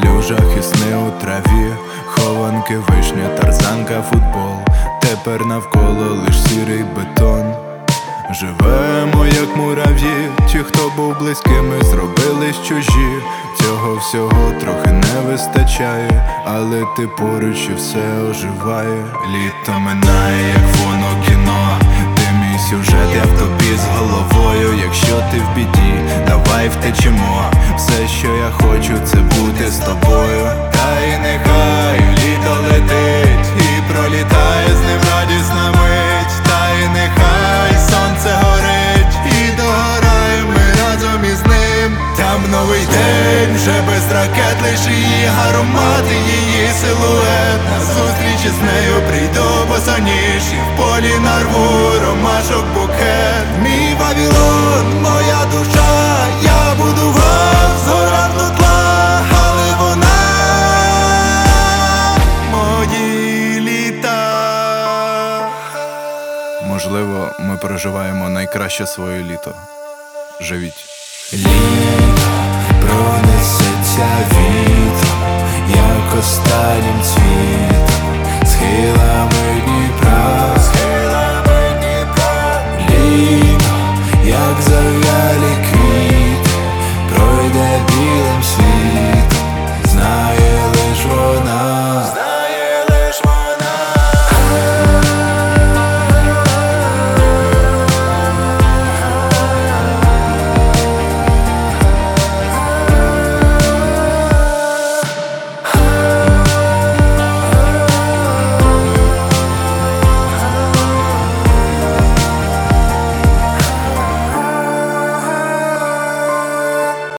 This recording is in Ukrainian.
калюжах і сни у траві, хованки, вишня, тарзанка, футбол. Тепер навколо лиш сірий бетон. Живемо як мурав'ї, ті, хто був близькими, зробились чужі. Цього всього трохи не вистачає, але ти поруч і все оживає. Літо минає, як воно кіно. Ти мій сюжет, я в тобі з головою. Якщо ти в біді, давай втечемо. Все, що я хочу, це бути з тобою. Та й нехай літо летить і пролітає з ним радісна мить. Та й нехай сонце горить і догораємо ми разом із ним. Там новий день, вже без ракет, лиш її аромат і її силует. На зустріч із нею прийду босоніж і в полі нарву ромашок букет. Мій Вавилон, моя душа, я буду грав з горах до тла, але вона мої літа. Можливо, ми проживаємо найкраще своє літо. Живіть. Літо